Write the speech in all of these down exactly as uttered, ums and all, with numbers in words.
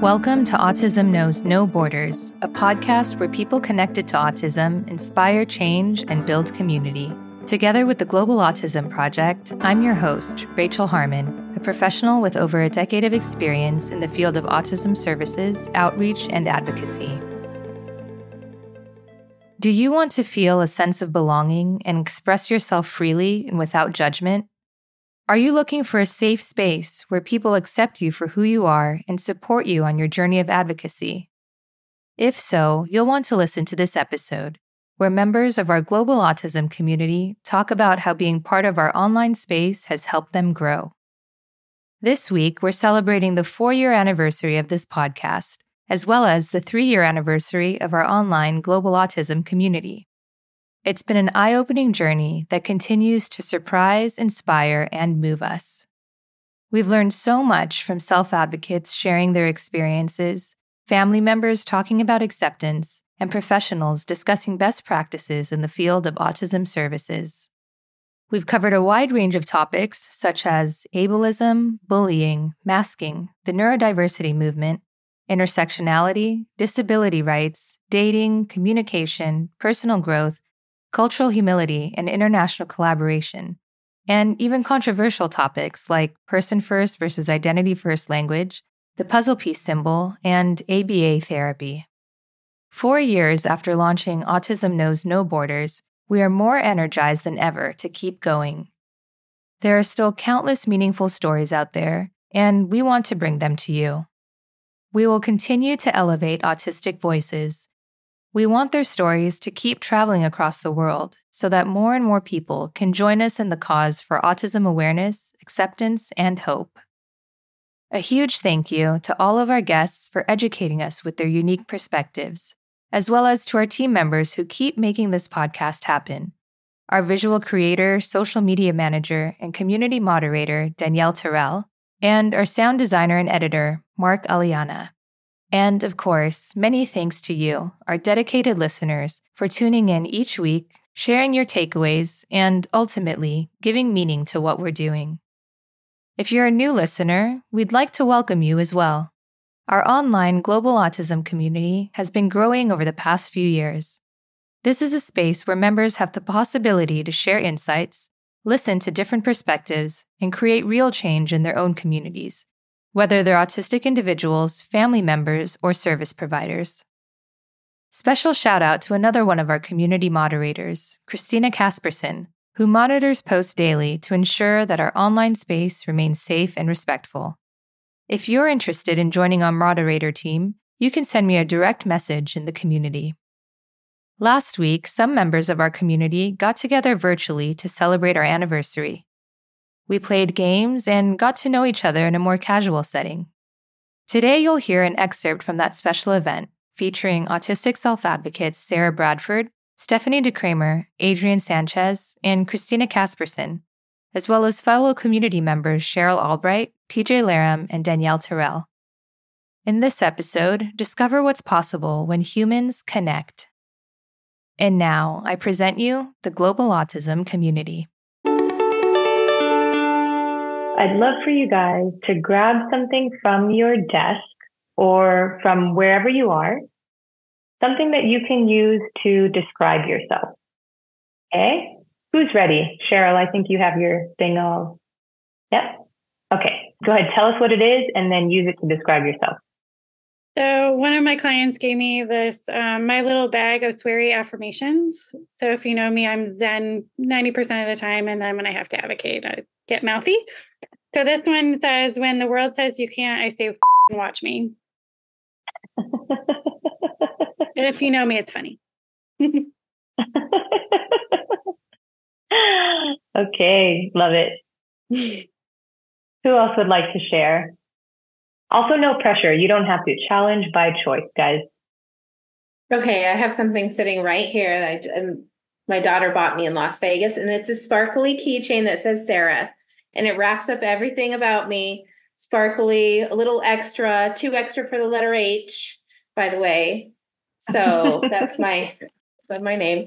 Welcome to Autism Knows No Borders, a podcast where people connected to autism inspire change and build community. Together with the Global Autism Project, I'm your host, Rachel Harmon, a professional with over a decade of experience in the field of autism services, outreach, and advocacy. Do you want to feel a sense of belonging and express yourself freely and without judgment? Are you looking for a safe space where people accept you for who you are and support you on your journey of advocacy? If so, you'll want to listen to this episode, where members of our global autism community talk about how being part of our online space has helped them grow. This week, we're celebrating the four-year anniversary of this podcast, as well as the three-year anniversary of our online global autism community. It's been an eye-opening journey that continues to surprise, inspire, and move us. We've learned so much from self-advocates sharing their experiences, family members talking about acceptance, and professionals discussing best practices in the field of autism services. We've covered a wide range of topics such as ableism, bullying, masking, the neurodiversity movement, intersectionality, disability rights, dating, communication, personal growth, cultural humility, and international collaboration, and even controversial topics like person-first versus identity-first language, the puzzle piece symbol, and A B A therapy. Four years after launching Autism Knows No Borders, we are more energized than ever to keep going. There are still countless meaningful stories out there, and we want to bring them to you. We will continue to elevate autistic voices. We want their stories to keep traveling across the world so that more and more people can join us in the cause for autism awareness, acceptance, and hope. A huge thank you to all of our guests for educating us with their unique perspectives, as well as to our team members who keep making this podcast happen. Our visual creator, social media manager, and community moderator, Danielle Terrell, and our sound designer and editor, Mark Aliana. And, of course, many thanks to you, our dedicated listeners, for tuning in each week, sharing your takeaways, and, ultimately, giving meaning to what we're doing. If you're a new listener, we'd like to welcome you as well. Our online global autism community has been growing over the past few years. This is a space where members have the possibility to share insights, listen to different perspectives, and create real change in their own communities, whether they're autistic individuals, family members, or service providers. Special shout out to another one of our community moderators, Christina Casperson, who monitors posts daily to ensure that our online space remains safe and respectful. If you're interested in joining our moderator team, you can send me a direct message in the community. Last week, some members of our community got together virtually to celebrate our anniversary. We played games and got to know each other in a more casual setting. Today, you'll hear an excerpt from that special event featuring autistic self-advocates Sarah Bradford, Stephanie DeCramer, Adrian Sanchez, and Christina Casperson, as well as fellow community members Cheryl Albright, T J Laram, and Danielle Terrell. In this episode, discover what's possible when humans connect. And now, I present you the Global Autism Community. I'd love for you guys to grab something from your desk or from wherever you are, something that you can use to describe yourself. Okay? Who's ready? Cheryl, I think you have your thing all. Yep. Okay. Go ahead. Tell us what it is and then use it to describe yourself. So one of my clients gave me this, um, my little bag of sweary affirmations. So if you know me, I'm Zen ninety percent of the time. And then when I have to advocate, I get mouthy. So this one says, when the world says you can't, I say, F- watch me. And if you know me, it's funny. Okay. Love it. Who else would like to share? Also, no pressure. You don't have to. Challenge by choice, guys. Okay, I have something sitting right here that I, um, my daughter bought me in Las Vegas, and it's a sparkly keychain that says Sarah, and it wraps up everything about me. Sparkly, a little extra, two extra for the letter H, by the way. So that's my that's my name.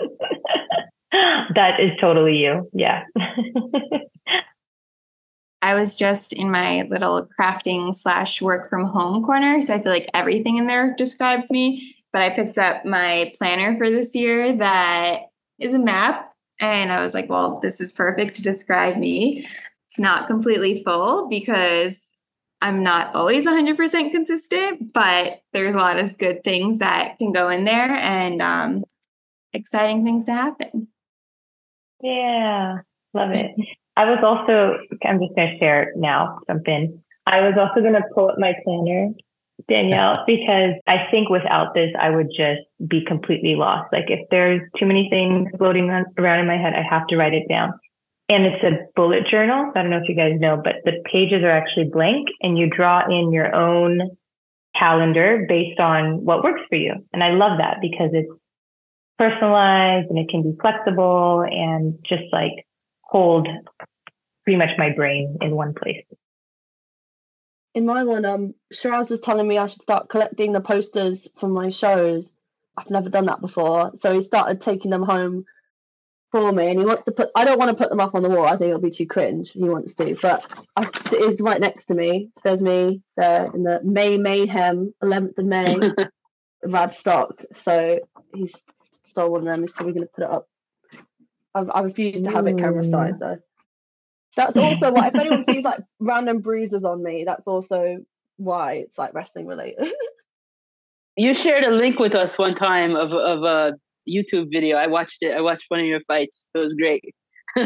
That is totally you. Yeah. I I was just in my little crafting slash work from home corner. So I feel like everything in there describes me. But I picked up my planner for this year that is a map. And I was like, well, this is perfect to describe me. It's not completely full because I'm not always one hundred percent consistent, but there's a lot of good things that can go in there and um, exciting things to happen. Yeah, love it. I was also, I'm just going to share it now, jump in. I was also going to pull up my planner, Danielle, because I think without this, I would just be completely lost. Like if there's too many things floating around in my head, I have to write it down. And it's a bullet journal. I don't know if you guys know, but the pages are actually blank and you draw in your own calendar based on what works for you. And I love that because it's personalized and it can be flexible and just like hold pretty much my brain in one place. In my one, um, Shiraz was telling me I should start collecting the posters from my shows. I've never done that before. So he started taking them home for me and he wants to put, I don't want to put them up on the wall. I think it'll be too cringe. He wants to, but I, it is right next to me. So there's me there in the May Mayhem, eleventh of May, Radstock. So he's stole one of them. He's probably going to put it up. I, I refuse to have it camera side though. That's also why if anyone sees like random bruises on me, that's also why it's like wrestling related. You shared a link with us one time of of a YouTube video. I watched it. I watched one of your fights. It was great. You're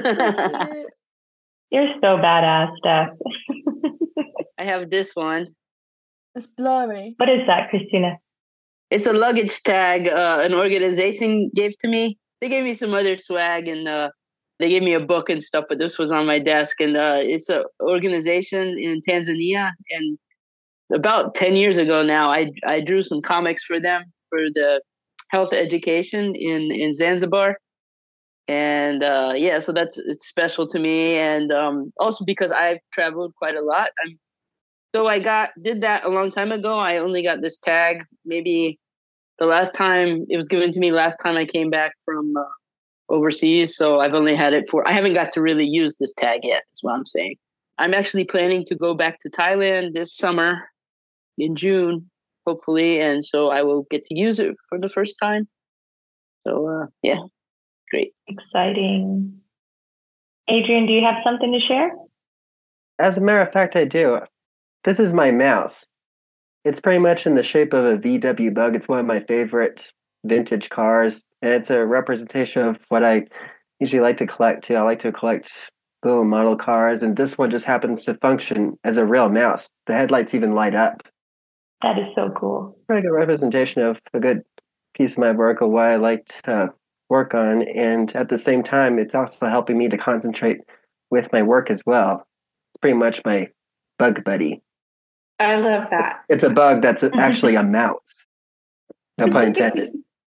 so badass, Steph. I have this one. It's blurry. What is that, Christina? It's a luggage tag uh, an organization gave to me. They gave me some other swag and uh, they gave me a book and stuff, but this was on my desk. And uh, it's an organization in Tanzania. And about ten years ago now, I I drew some comics for them for the health education in, in Zanzibar. And uh, yeah, so that's it's special to me. And um, also because I've traveled quite a lot. I'm, so I got did that a long time ago. I only got this tag maybe the last time it was given to me last time I came back from uh, overseas. So I've only had it for, I haven't got to really use this tag yet, is what I'm saying. I'm actually planning to go back to Thailand this summer in June, hopefully. And so I will get to use it for the first time. So uh, yeah, great. Exciting. Adrian, do you have something to share? As a matter of fact, I do. This is my mouse. It's pretty much in the shape of a V W Bug. It's one of my favorite vintage cars, and it's a representation of what I usually like to collect too. I like to collect little model cars, and this one just happens to function as a real mouse. The headlights even light up. That is so cool. Pretty good representation of a good piece of my work, of what I like to work on, and at the same time, it's also helping me to concentrate with my work as well. It's pretty much my bug buddy. I love that. It's a bug that's actually a mouse. No pun intended.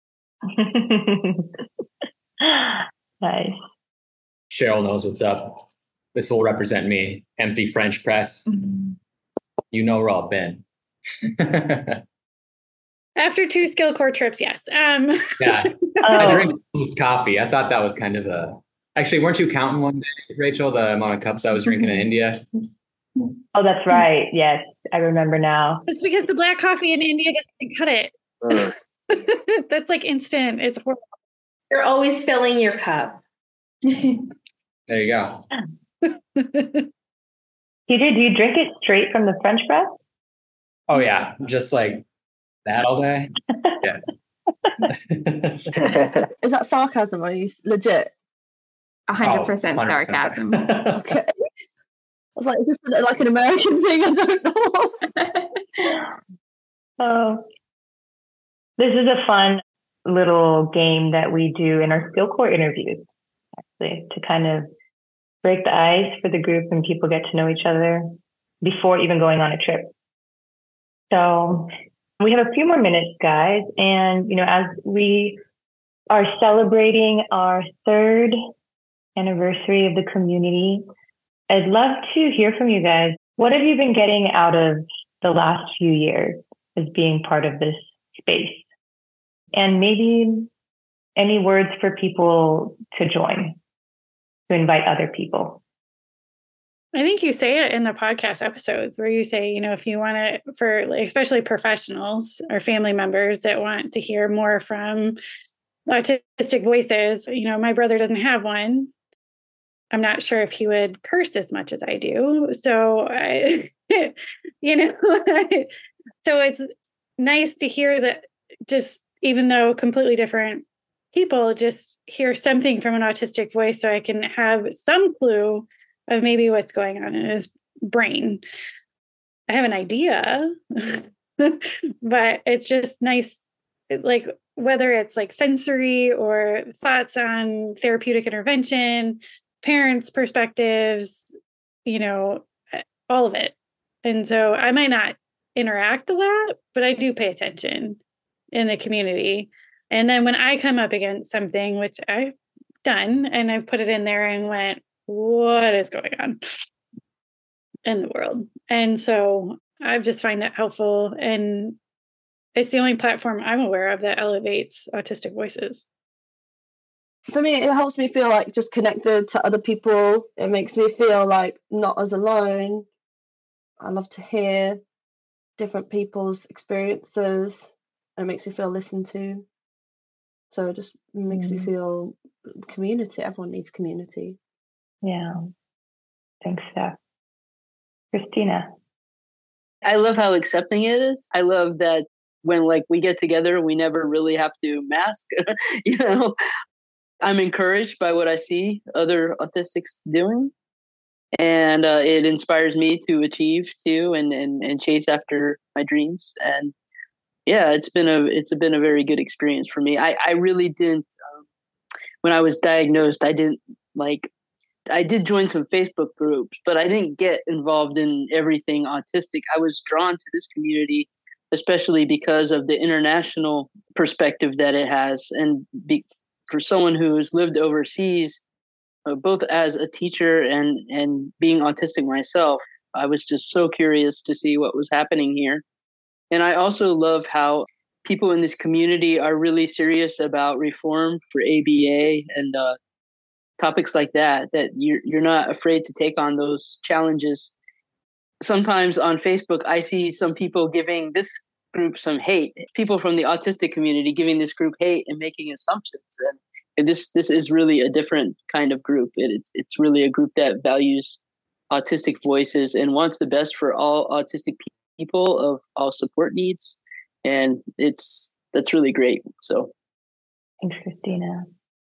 Nice. Cheryl knows what's up. This will represent me. Empty French press. Mm-hmm. You know where I've been. After two skill core trips, yes. Um. Yeah. Oh. I drink coffee. I thought that was kind of a... Actually, weren't you counting one day, Rachel, the amount of cups I was drinking in India? Oh, that's right. Yes, I remember now. It's because the black coffee in India doesn't cut it. Uh. That's like instant. It's horrible. You're always filling your cup. There you go. Peter, do you drink it straight from the French press? Oh, yeah. Just like that all day. Yeah. Is that sarcasm or are you legit? one hundred percent oh, sarcasm. Okay. I was like, is this like an American thing? I don't know. Oh, this is a fun little game that we do in our skill core interviews, actually, to kind of break the ice for the group and people get to know each other before even going on a trip. So we have a few more minutes, guys. And, you know, as we are celebrating our third anniversary of the community, I'd love to hear from you guys. What have you been getting out of the last few years as being part of this space? And maybe any words for people to join, to invite other people. I think you say it in the podcast episodes where you say, you know, if you want to, for especially professionals or family members that want to hear more from autistic voices, you know, my brother doesn't have one. I'm not sure if he would curse as much as I do. So, I, you know, so it's nice to hear that just even though completely different people, just hear something from an autistic voice so I can have some clue of maybe what's going on in his brain. I have an idea, but it's just nice, like whether it's like sensory or thoughts on therapeutic intervention, parents' perspectives, you know, all of it. And so I might not interact a lot, but I do pay attention in the community. And then when I come up against something, which I've done, and I've put it in there and went, what is going on in the world? And so I just find it helpful. And it's the only platform I'm aware of that elevates autistic voices. For me, it helps me feel like just connected to other people. It makes me feel like not as alone. I love to hear different people's experiences. It makes me feel listened to. So it just makes mm. me feel community. Everyone needs community. Yeah. Thanks, Steph. Christina. I love how accepting it is. I love that when like we get together, we never really have to mask. You know, I'm encouraged by what I see other autistics doing. And uh, it inspires me to achieve too and, and, and chase after my dreams. And yeah, it's been a it's been a very good experience for me. I, I really didn't, um, when I was diagnosed, I didn't like, I did join some Facebook groups, but I didn't get involved in everything autistic. I was drawn to this community, especially because of the international perspective that it has. And be, for someone who's lived overseas, uh, both as a teacher and, and being autistic myself, I was just so curious to see what was happening here. And I also love how people in this community are really serious about reform for A B A and uh, topics like that, that you're, you're not afraid to take on those challenges. Sometimes on Facebook, I see some people giving this group some hate, people from the autistic community giving this group hate and making assumptions. And, and this this is really a different kind of group. It, it's, it's really a group that values autistic voices and wants the best for all autistic people. people of all support needs, and it's that's really great. So thanks, Christina.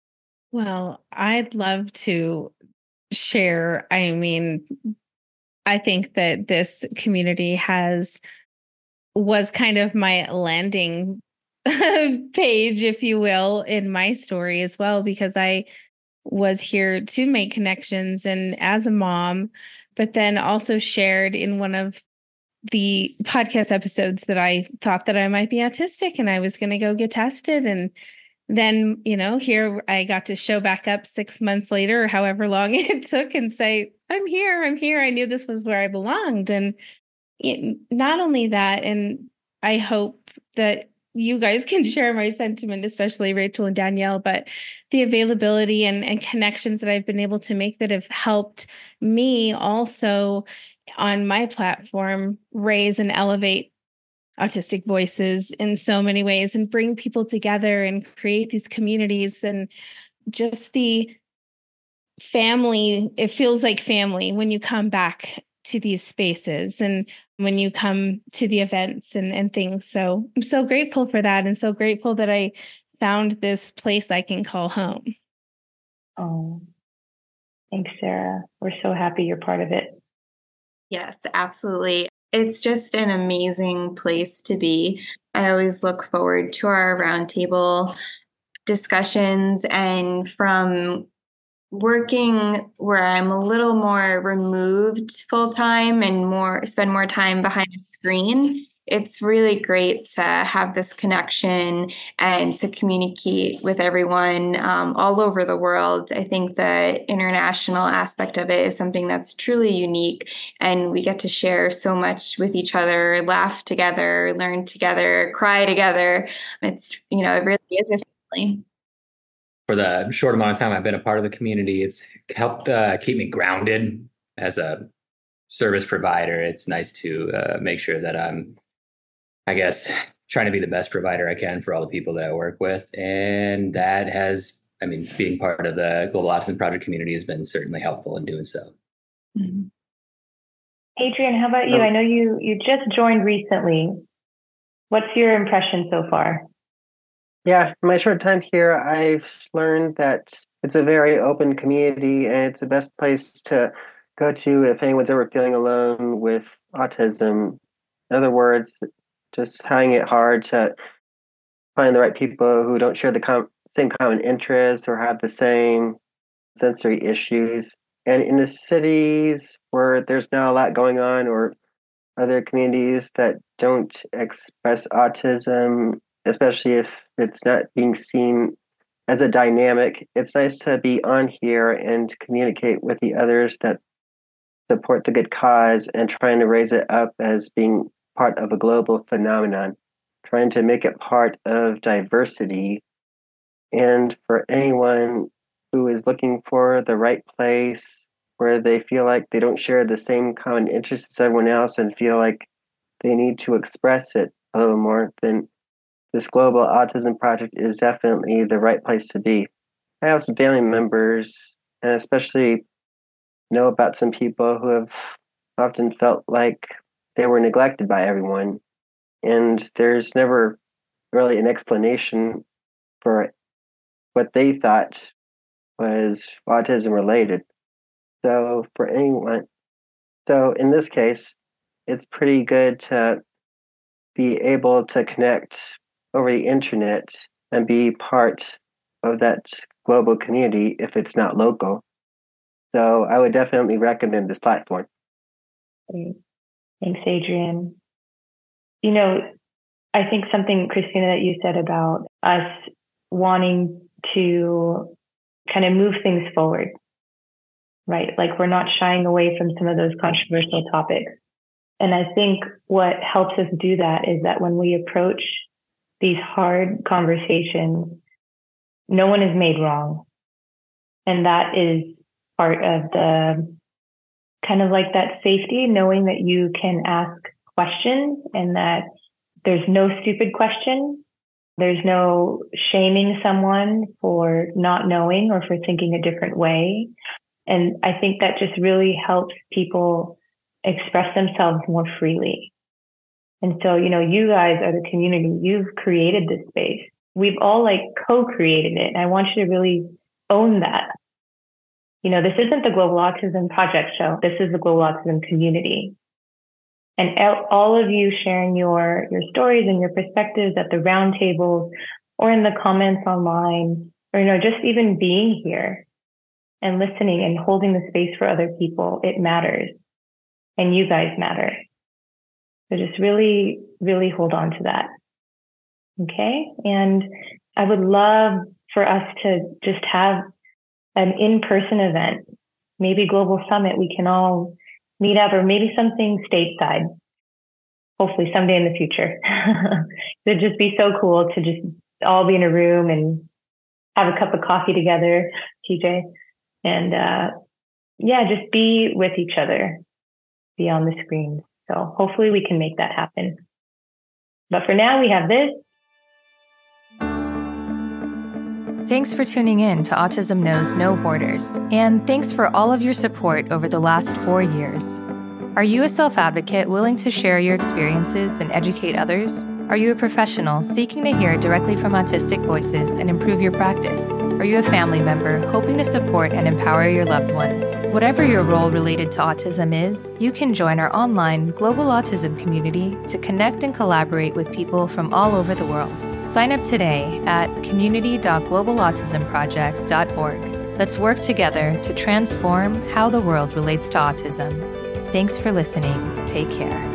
Well, I'd love to share. I mean, I think that this community has was kind of my landing page, if you will, in my story as well, because I was here to make connections and as a mom, but then also shared in one of the podcast episodes that I thought that I might be autistic and I was going to go get tested. And then, you know, here I got to show back up six months later, or however long it took, and say, I'm here, I'm here. I knew this was where I belonged. And it, not only that, and I hope that you guys can share my sentiment, especially Rachel and Danielle, but the availability and, and connections that I've been able to make that have helped me also on my platform raise and elevate autistic voices in so many ways and bring people together and create these communities and just the family. It feels like family when you come back to these spaces and when you come to the events and, and things. So I'm so grateful for that and so grateful that I found this place I can call home. Oh, thanks, Sarah. We're so happy you're part of it. Yes, absolutely. It's just an amazing place to be. I always look forward to our roundtable discussions, and from working where I'm a little more removed full time and more spend more time behind a screen, it's really great to have this connection and to communicate with everyone um, all over the world. I think the international aspect of it is something that's truly unique, and we get to share so much with each other, laugh together, learn together, cry together. It's, you know, it really is a family. For the short amount of time I've been a part of the community, it's helped uh, keep me grounded as a service provider, it's nice to uh, make sure that I'm, I guess, trying to be the best provider I can for all the people that I work with. And that has, I mean, being part of the Global Autism Project community has been certainly helpful in doing so. Mm-hmm. Adrian, how about you? I know you you just joined recently. What's your impression so far? Yeah, in my short time here, I've learned that it's a very open community and it's the best place to go to if anyone's ever feeling alone with autism. In other words, just having it hard to find the right people who don't share the com- same common interests or have the same sensory issues. And in the cities where there's not a lot going on, or other communities that don't express autism, especially if it's not being seen as a dynamic, it's nice to be on here and communicate with the others that support the good cause and trying to raise it up as being part of a global phenomenon, trying to make it part of diversity. And for anyone who is looking for the right place where they feel like they don't share the same common interests as everyone else and feel like they need to express it a little more, then this Global Autism Project is definitely the right place to be. I have some family members, and especially know about some people who have often felt like they were neglected by everyone. And there's never really an explanation for what they thought was autism related. So for anyone, so in this case, it's pretty good to be able to connect over the internet and be part of that global community if it's not local. So I would definitely recommend this platform. Great. Thanks, Adrian. You know, I think something, Christina, that you said about us wanting to kind of move things forward, right? Like we're not shying away from some of those controversial topics. And I think what helps us do that is that when we approach these hard conversations, no one is made wrong. And that is part of the kind of like that safety, knowing that you can ask questions and that there's no stupid question. There's no shaming someone for not knowing or for thinking a different way. And I think that just really helps people express themselves more freely. And so, you know, you guys are the community. You've created this space. We've all like co-created it. And I want you to really own that. You know, this isn't the Global Autism Project show. This is the Global Autism community. And all of you sharing your, your stories and your perspectives at the roundtables or in the comments online, or, you know, just even being here and listening and holding the space for other people, it matters. And you guys matter. So just really, really hold on to that. Okay. And I would love for us to just have an in-person event, maybe Global Summit. We can all meet up, or maybe something stateside, hopefully someday in the future. It'd just be so cool to just all be in a room and have a cup of coffee together, T J. And uh, yeah, just be with each other beyond the screen. So hopefully we can make that happen. But for now, we have this. Thanks for tuning in to Autism Knows No Borders, and thanks for all of your support over the last four years. Are you a self-advocate willing to share your experiences and educate others? Are you a professional seeking to hear directly from autistic voices and improve your practice? Are you a family member hoping to support and empower your loved one? Whatever your role related to autism is, you can join our online Global Autism community to connect and collaborate with people from all over the world. Sign up today at community dot global autism project dot org. Let's work together to transform how the world relates to autism. Thanks for listening. Take care.